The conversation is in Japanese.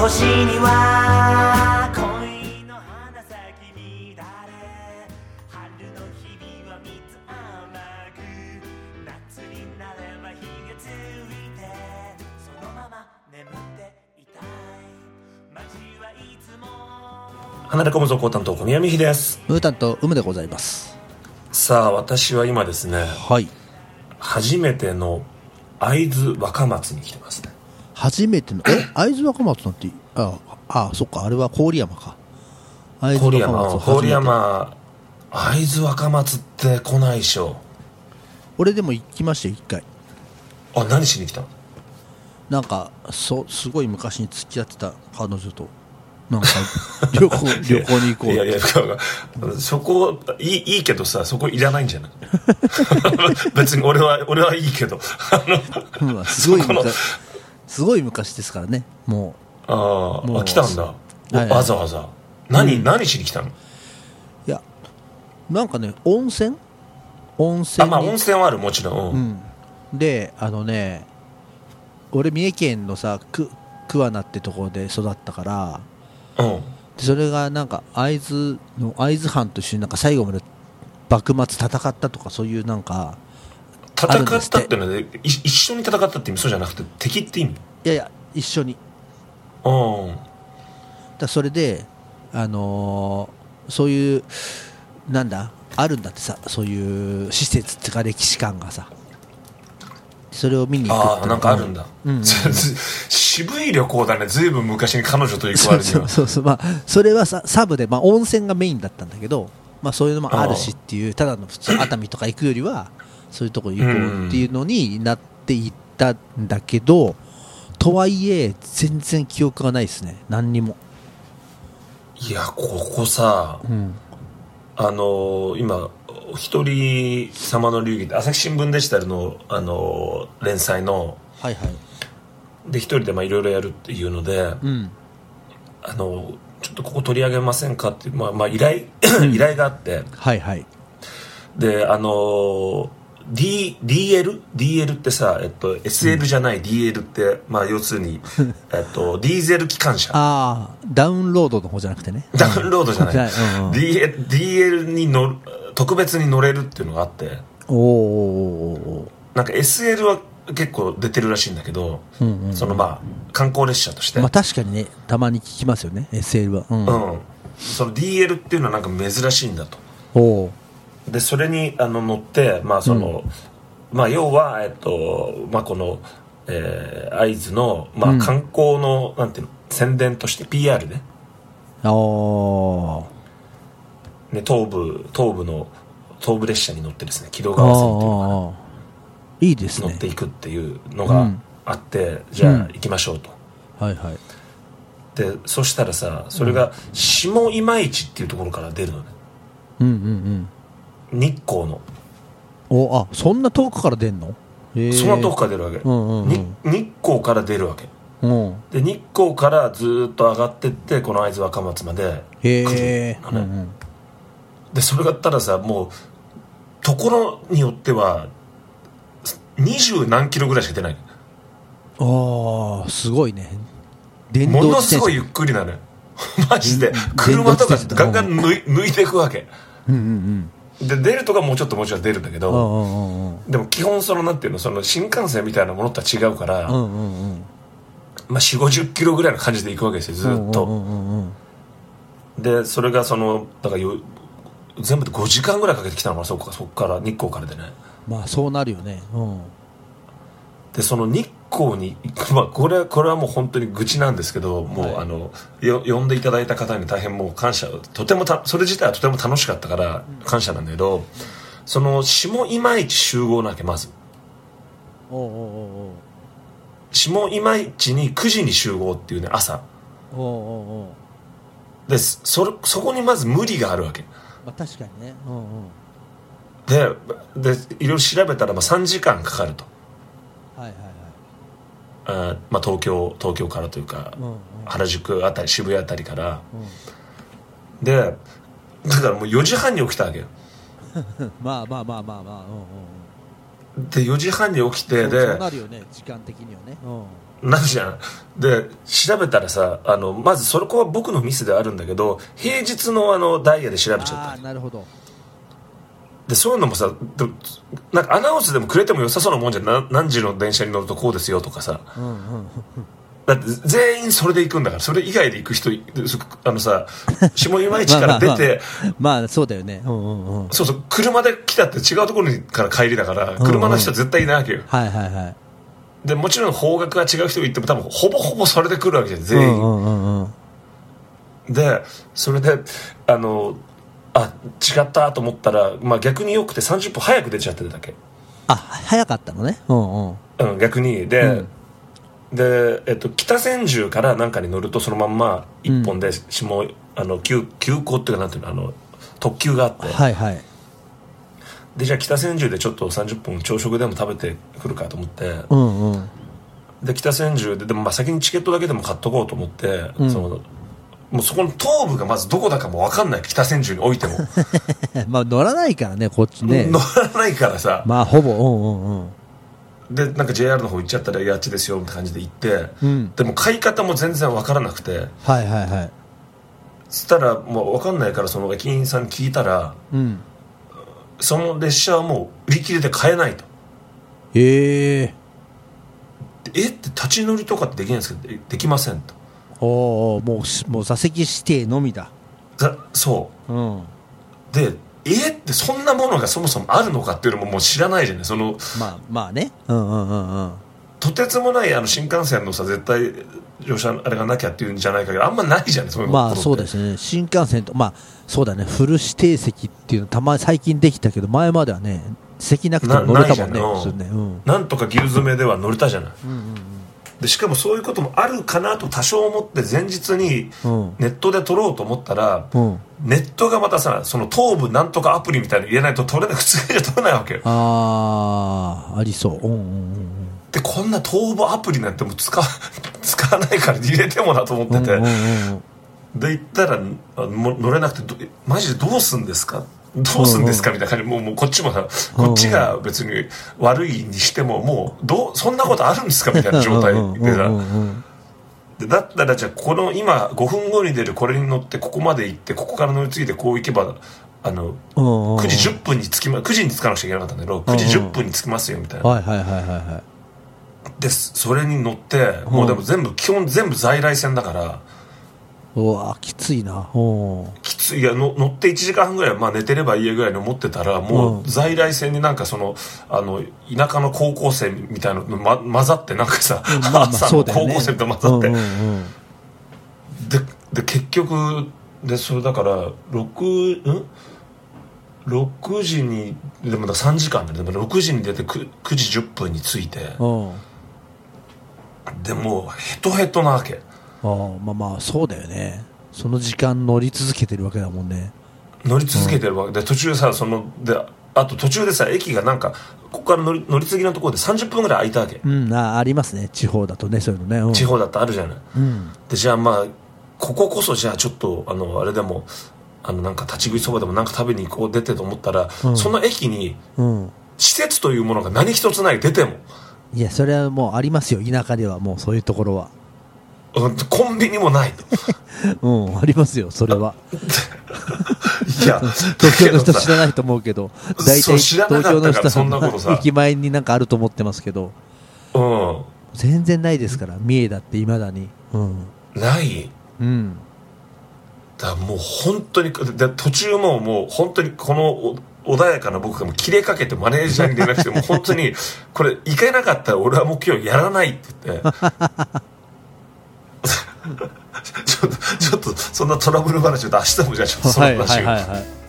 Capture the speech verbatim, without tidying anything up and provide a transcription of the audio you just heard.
星には恋の花咲き乱れ、春の日々は水甘く、夏になれば日がついてそのまま眠っていたい。街はいつも離れ込むぞ高担当小宮美秀です。 ムータンとウムでございます。 さあ私は今ですね、 はい、 初めての会津若松に来てますね。 初めてのえ会津若松なんて、ああそっか、あれは郡山か。会津郡若松山郡山会津若松って来ないでしょ。 俺でも行きましたよ一回。 あ、何しに来たの？ なんかそすごい昔に付き合ってた彼女となんか旅行旅行に行こう。 いやいやそこいい、いいけどさ、そこいらないんじゃない別に俺は俺はいいけどうん、すごい昔すごい昔ですからね。もうあもうあ来たんだ、 はいはい、 わざわざ何、 うん、 何しに来たの？ いやなんかね温泉温泉にあ、まあ温泉はある、もちろん、うんうん、であのね俺三重県のさく桑名ってところで育ったから、 うん、 でそれがなんか会津の会津藩と一緒になんか最後まで幕末戦ったとかそういうなんか戦ったってのは、ね、一緒に戦ったって意味そうじゃなくて敵って意味？ いやいや一緒に。 うんだそれであのー、そういうなんだあるんだってさ、そういう施設ってか歴史館がさ、それを見に行くって。 ああなんかあるんだ、うんうん、渋い旅行だね。ずいぶん昔に彼女と行く割には。 そうそうそう、まあ、それはさサブで、まあ、温泉がメインだったんだけど、まあ、そういうのもあるしっていう、ただの普通熱海とか行くよりはそういうとこ行こうっていうのになっていったんだけど、うん、とはいえ全然記憶がないですね、何にも。 いやここさ、うん、あのー、今一人様の流儀って朝日新聞デジタルの、あのー、連載の、 はいはい、 で一人でいろいろやるっていうので、うん、あのー、ちょっとここ取り上げませんかっていう、まあまあ、依頼依頼があって、 はいはい、 であのーD、ディーエル? ディーエル ってさ、えっと、エスエル じゃない ディーエル って、まあ、要するに、えっと、ディーゼル機関車。 ああ、ダウンロードの方じゃなくてね。 ダウンロードじゃない。 うんうん、 ディーエル、ディーエル に乗る、特別に乗れるっていうのがあって。 おお。 なんか エスエル は結構出てるらしいんだけど、うんうんうん、そのまあ、観光列車として。 まあ確かにね、たまに聞きますよね、エスエル は。うん。うん、 その ディーエル っていうのはなんか珍しいんだと。 おお。 で、それにあの乗って、まあその、うんまあ、要は、えっとまあ、この、えー、会津の、まあ、観光の、うん、なんていうの宣伝として ピーアール ね、 おね東部東部の東部列車に乗ってですね、木戸川線っていうのかないいですね、 乗っていくっていうのがあって、うん、じゃあ行きましょうと、 うん、はいはい。 でそしたらさ、それが下今市っていうところから出るのね、 うんうんうん、日光のおあそんな遠くから出るの？ そんな遠くから出るわけ、うんうんうん、日光から出るわけ、うん、で日光からずっと上がってってこの会津若松まで来るのね、うんうん、でそれがたださ、もうところによっては二十何キロぐらいしか出ない。 ああすごいね。 電動ものすごいゆっくりなのよマジで車とかガンガン抜い、抜いていくわけ、うんうんうん、で出るとかもうちょっともちろん出るんだけど、うんうんうん、でも基本そのなんていうの、その新幹線みたいなものとは違うから、うんうんうん、まあ、よんじゅうごじゅっキロぐらいの感じで行くわけですよ、ずっと、うんうんうんうん、でそれがそのだから全部でごじかんぐらいかけてきたのかな、そこそこから日光からでね。 まあそうなるよね、うん、 でその日光に、まあ、これこれはもう本当に愚痴なんですけど、もう、はい、あのよ呼んでいただいた方に大変もう感謝、とてもたそれ自体はとても楽しかったから感謝なんだけど、うん、その下今市集合なわけ、まずおうおうおう、 下今市にくじに集合っていうね、朝。おうおうおう、で そ, れそこにまず無理があるわけ、 まあ、確かにね、うんうん、 で, でいろいろ調べたらまあさんじかんかかると、はいはいはい、あ、まあ、東京東京からというか、うんうん、原宿あたり渋谷あたりから、うん、でだからもうよじはんに起きたわけよまあまあまあまあまあ、うんうん、 でよじはんに起きて、でそうなるよね、時間的にはね、 うん、なるじゃん。で調べたらさ、あのまずそれこは僕のミスであるんだけど、平日のあのダイヤで調べちゃった。 ああ、なるほど。 でそういうのもさ、でなんかアナウンスでもくれても良さそうなもんじゃん。な何時の電車に乗るとこうですよとかさ、うんうん、だって全員それで行くんだから。それ以外で行く人、あのさ、下今市から出てまあ、まあまあ、まあそうだよね、うんうんうん、 そうそう、車で来たって違うところから帰りだから、車の人は絶対いないわけよ、 うんうん、はいはいはい。でもちろん方角が違う人が行っても多分ほぼほぼそれで来るわけじゃん全員、うんうんうん、でそれであのあ違ったと思ったら、まあ、逆によくてさんじゅっぷん早く出ちゃってるだけ。 あ、早かったのね、うんうんうん、逆にで、うんでえっと、北千住からなんかに乗るとそのまんま一本で下、うん、あの 急, 急行っていうかなんていうの、あの特急があって、 はいはい、 でじゃあ北千住でちょっとさんじゅっぷん朝食でも食べてくるかと思って、 うんうん、で北千住ででもまあ先にチケットだけでも買っとこうと思って、うん、そのもうそこの東部がまずどこだかも分かんない。北千住においてもまあ乗らないからねこっちね。 乗らないからさ、 まあほぼうんうんうんでなんか ジェイアール の方行っちゃったらあっちですよって感じで行って、 うん、 でも買い方も全然分からなくて、 はいはいはい、 そしたらもう分かんないからその駅員さんに聞いたら、うん、その列車はもう売り切れで買えないと。 へええって立ち乗りとかってできないんですけど、できませんと。 おー、もう、もう座席指定のみだ。 だそう、うん、でえってそんなものがそもそもあるのかっていうのももう知らないじゃない。そのまあまあね、うんうんうんうん、 とてつもないあの新幹線のさ絶対乗車あれがなきゃっていうんじゃないかけど、あんまないじゃないそういうの。 まあそうですね、新幹線とまあそうだね、フル指定席っていうのたまに最近できたけど、前まではね席なくても乗れたもんね、普通ね、うん、 なんとか牛詰めでは乗れたじゃない、うんうんうん、でしかもそういうこともあるかなと多少思って前日にネットで撮ろうと思ったら、うん、ネットがまたさその東部なんとかアプリみたいなの入れないと撮れない、普通じゃ撮れないわけよ。 ああありそう、うんうんうん、 でこんな東部アプリなんてもう使使わないから入れてもなと思ってて、うんうんうん、で行ったらも乗れなくて、マジでどうすんですかどうすんですかみたいな感じで、もう、もうこっちもさ、こっちが別に悪いにしてももうどうそんなことあるんですかみたいな状態でさ、でだったらじゃあこの今ごふんごに出るこれに乗ってここまで行ってここから乗り継いでこう行けばあのくじじゅっぷんに着きまくじに着かなくちゃいけなかったんだけどくじじゅっぷんに着きますよみたいな。 はいはいはいはいはい。 でそれに乗ってもうでも全部基本全部在来線だから。 うわきついな。 きつい。いやの乗っていちじかんはんぐらい、まあ、寝てればいいぐらいに思ってたらもう在来線になんかそのあの田舎の高校生みたいなの、ま、混ざってなんかさ、うんまあまあ朝の高校生と混ざって、うんうんうん、で, で結局でそれだから 6, んろくじにでもださんじかんででもろくじに出て 9, 9時じゅっぷんに着いて、でもうヘトヘトなわけ。 あまあまあそうだよね、その時間乗り続けてるわけだもんね。 乗り続けてるわけで、途中さそのであと途中でさ駅がなんかここから乗り乗り継ぎのところでさんじゅっぷんぐらい空いたわけ、 うん、あ, ありますね地方だとね、そういうのね、うん、 地方だとあるじゃない、うん、でじゃあまあこここそじゃあちょっとあのあれでもあのなんか立ち食いそばでもなんか食べに行こう出てと思ったら、うん、その駅に施設というものが何一つない。出てもいやそれはもうありますよ、田舎ではもうそういうところはコンビニもないとうんありますよそれはいや東京の人知らないと思うけど、大体東京の人は駅前になんかあると思ってますけど、 うん、 全然ないですから、三重だっていまだに、うん、 ない、うん、だもう本当にで途中ももう本当にこの穏やかな僕がもう切れかけてマネージャーに連絡してもう本当にこれ行けなかったら俺はもう今日やらないって言ってちょっとちょっとそんなトラブル話を明日もじゃあちょっとその話を、はいはいはいはい